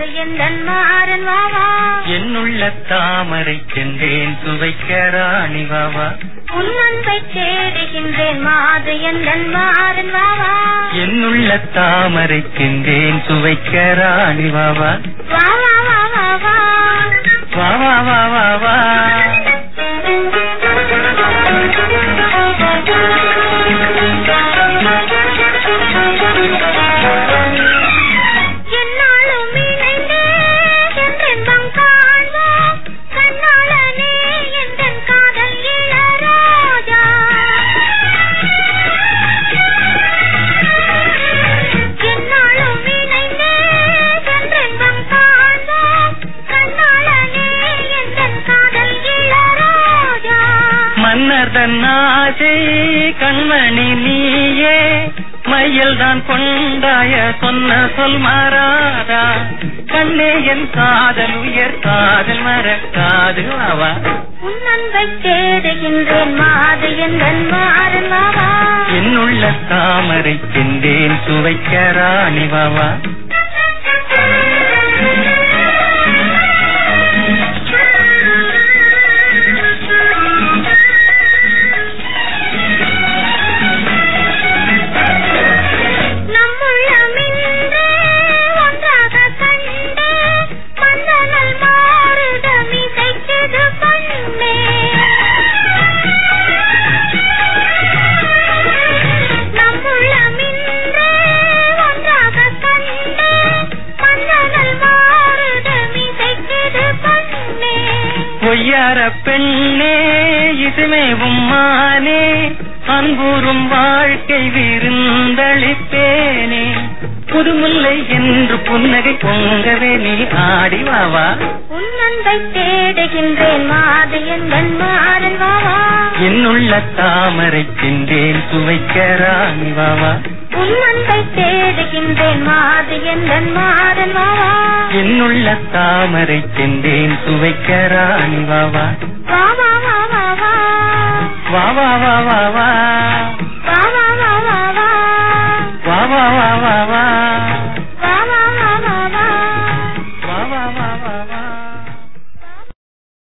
மாதையந்தன் மாறன் வாவா. என்னுள்ள தாமரை சென்றேன் சுவைக்க ராணி வாவா. உன் அன்பை தேடுகின்றேன் மாதையந்தன் மாறன் வாவா. என்னுள்ள தாமரை சென்றேன் சுவைக்க ராணி வாவா. வாவா வாவா வா. வாவா வாவா வா. மன்னர்தன்னாசை கண்மணி நீயே மையல் தான் கொண்டாய சொன்ன சொல் மாறாதா. கண்ணே என் காதல் உயர் காதல் மறக்காது வாவா. உன் அன்பை தேடுகின்றேன் மாதையந்தன் மாறன் வாவா. என்னுள்ள தாமரை சென்றேன் சுவைக்க ராணி வாவா. பொய்யார பெண்ணே இதுமே உம்மானே அன்பூரும் வாழ்க்கை விருந்தளிப்பேனே. புதுமுல்லை என்று புன்னகை பொங்கவே நீ ஆடி வாவா. உன் அன்பை தேடுகின்றேன் மாதையந்தன் மாறன் வாவா. என்னுள்ள தாமரை சென்றேன் சுவைக்க ராணி வாவா. உன் அன்பை தேடுகின்றேன் மாதையந்தன் மாறன் வாவா. என்னுள்ள தாமரை சென்றேன் சுவைக்க ராணி வாவா. வாவா வாவா வா. வாவா வாவா வா. வாவா வாவா வா. வாவா வா.